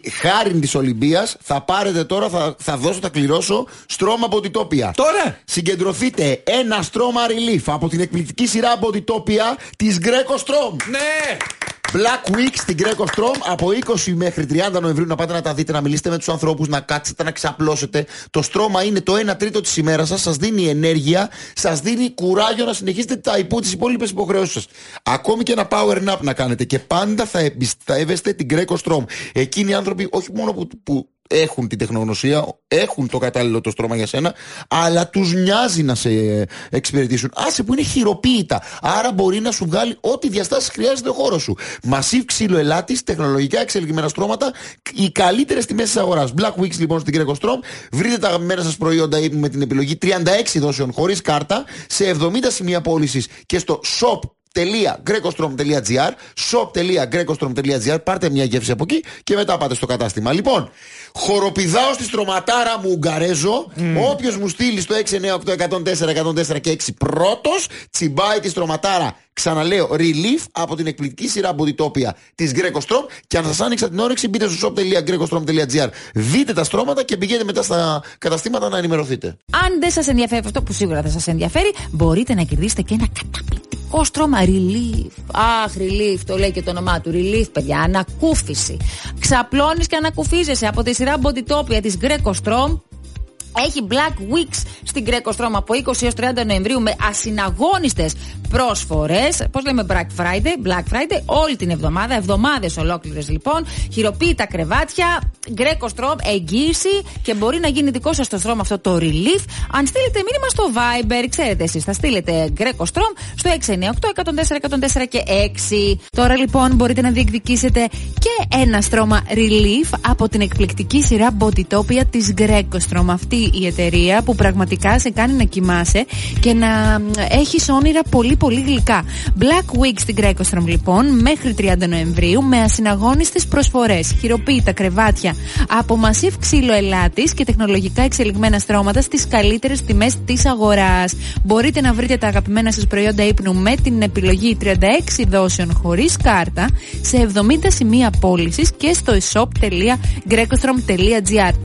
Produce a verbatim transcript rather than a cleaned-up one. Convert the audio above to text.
χάριν της Ολυμπίας θα πάρετε τώρα, θα, θα δώσω, θα κληρώσω στρώμα από την Τόπια. Τώρα! Συγκεντρωθείτε ένα στρώμα relief από την εκπληκτική σειρά από την Τόπια της Greco Strom. Ναι! Black Week στην Greco Strom από είκοσι μέχρι τριάντα Νοεμβρίου, να πάτε να τα δείτε, να μιλήσετε με τους ανθρώπους, να κάτσετε, να ξαπλώσετε. Το στρώμα είναι το ένα τρίτο της ημέρας σας, σας δίνει ενέργεια, σας δίνει κουράγιο να συνεχίσετε τα υπό τις υπόλοιπες υποχρεώσεις σας. Ακόμη και ένα power nap να κάνετε και πάντα θα εμπιστεύεστε την Greco Strom. Εκείνοι οι άνθρωποι όχι μόνο που, που έχουν την τεχνογνωσία, έχουν το κατάλληλο το στρώμα για σένα, αλλά τους νοιάζει να σε εξυπηρετήσουν. Άσε που είναι χειροποίητα. Άρα μπορεί να σου βγάλει ό,τι διαστάσεις χρειάζεται ο χώρος σου. Μασίβ ξύλο ελάτης, τεχνολογικά εξελιγμένα στρώματα, οι καλύτερες τιμές της αγοράς. Black Weeks λοιπόν στην Greco Strom. Βρείτε τα αγαπημένα σας προϊόντα ύπνου με την επιλογή τριάντα έξι δόσεων χωρίς κάρτα σε εβδομήντα σημεία πώλησης και στο shop shop.grecostrom.gr shop.grecostrom.gr. Πάρτε μια γεύση από εκεί και μετά πάτε στο κατάστημα. Λοιπόν, χοροπηδάω στη στρωματάρα μου Ουγγαρέζο. Mm. Όποιος μου στείλει στο έξι εννιά οκτώ εκατόν τέσσερα εκατόν τέσσερα και έξι πρώτος, τσιμπάει τη στρωματάρα. Ξαναλέω, relief από την εκπληκτική σειρά από την Τόπια της Greco Strom. Και αν σας άνοιξα την όρεξη, μπείτε στο shop.grecostrom.gr, δείτε τα στρώματα και πηγαίνετε μετά στα καταστήματα να ενημερωθείτε. Αν δεν σας ενδιαφέρει αυτό, που σίγουρα θα σας ενδιαφέρει, μπορείτε να κερδίσετε και ένα καταπληκτικό στρώμα relief. Αχ, relief, το λέει και το όνομά του. Relief, παιδιά, ανακούφιση. Ξαπλώνεις και ανακουφίζεσαι από τη σειρά από την Τόπια της Greco Strom. Έχει Black Weeks στην Greco Strom από είκοσι έως τριάντα Νοεμβρίου με ασυναγώνιστες προσφορές. Πώς λέμε Black Friday, Black Friday, όλη την εβδομάδα, εβδομάδες ολόκληρες λοιπόν. Χειροποίητα κρεβάτια, Greco Strom, εγγύηση και μπορεί να γίνει δικό σας το στρώμα αυτό το relief. Αν στείλετε μήνυμα στο Viber, ξέρετε εσείς, θα στείλετε Greco Strom στο έξι εννιά οκτώ εκατόν τέσσερα εκατόν τέσσερα και έξι. Τώρα λοιπόν μπορείτε να διεκδικήσετε και ένα στρώμα relief από την εκπληκτική σειρά Bodytopia της Greco Strom. Αυτή η εταιρεία που πραγματικά σε κάνει να κοιμάσαι και να έχεις όνειρα πολύ πολύ γλυκά. Black Week στην Greco Strom λοιπόν μέχρι τριάντα Νοεμβρίου με ασυναγώνιστες προσφορές. Χειροποίητα κρεβάτια από μασίβ ξύλο ελάτης και τεχνολογικά εξελιγμένα στρώματα στις καλύτερες τιμές της αγοράς. Μπορείτε να βρείτε τα αγαπημένα σας προϊόντα ύπνου με την επιλογή τριάντα έξι δόσεων χωρίς κάρτα σε εβδομήντα σημεία πώλησης και στο shop.grecostrom.gr.